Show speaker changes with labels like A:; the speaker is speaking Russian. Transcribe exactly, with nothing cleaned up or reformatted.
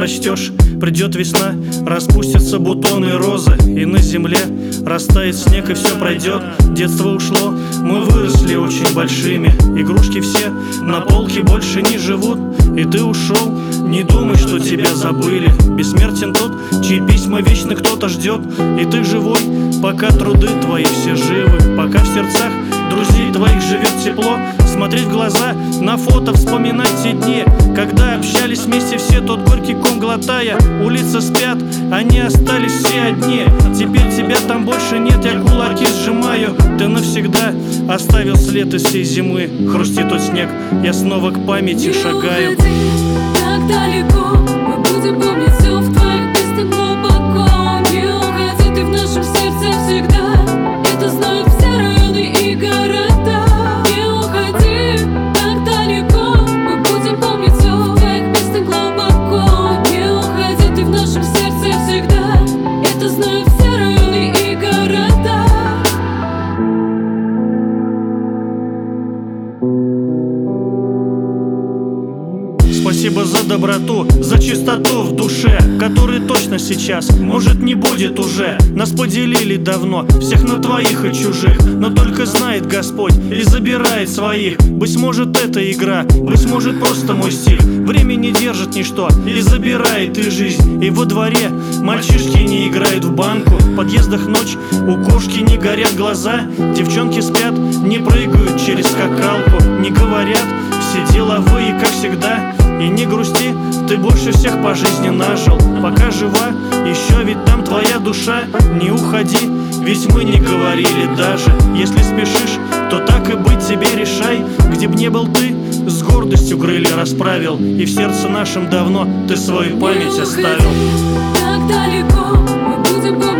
A: прочтешь, придет весна, распустятся бутоны розы, и на земле растает снег, и все пройдет. Детство ушло, мы выросли очень большими, игрушки все на полке больше не живут. И ты ушел, не думай, что тебя забыли. Бессмертен тот, чьи письма вечно кто-то ждет. И ты живой, пока труды твои все живы, пока в сердцах друзей твоих живет тепло. Смотреть в глаза, на фото вспоминать те дни, когда общались вместе все, тот горький ком глотая. Улицы спят, они остались все одни. Теперь тебя там больше нет, я кулаки сжимаю. Ты навсегда оставил след из всей зимы. Хрустит тот снег, я снова к памяти шагаю.
B: Не уходи так далеко, мы будем помнить все в твоих песнях глубоко. Не уходи, ты в нашем сердце всегда, это знают все районы и города. Не уходи так далеко, мы будем помнить все в твоих песнях глубоко. Не уходи, ты в нашем сердце всегда, это знают все районы и города.
A: Спасибо за доброту, за чистоту в душе, которой точно сейчас, может, не будет уже. Нас поделили давно, всех на твоих и чужих, но только знает Господь и забирает своих. Быть может, это игра, быть может, просто мой стиль. Время не держит ничто и забирает и жизнь. И во дворе мальчишки не играют в банку, в подъездах ночь, у кошки не горят глаза. Девчонки спят, не прыгают через скакалку, не говорят, все деловые, как всегда. И не грусти, ты больше всех по жизни нажил. Пока жива, еще ведь там твоя душа. Не уходи, ведь мы не говорили даже. Если спешишь, то так и быть тебе решай. Где б не был ты, с гордостью крылья расправил, и в сердце нашем давно ты свою память оставил.
B: Так далеко, мы будем помнить.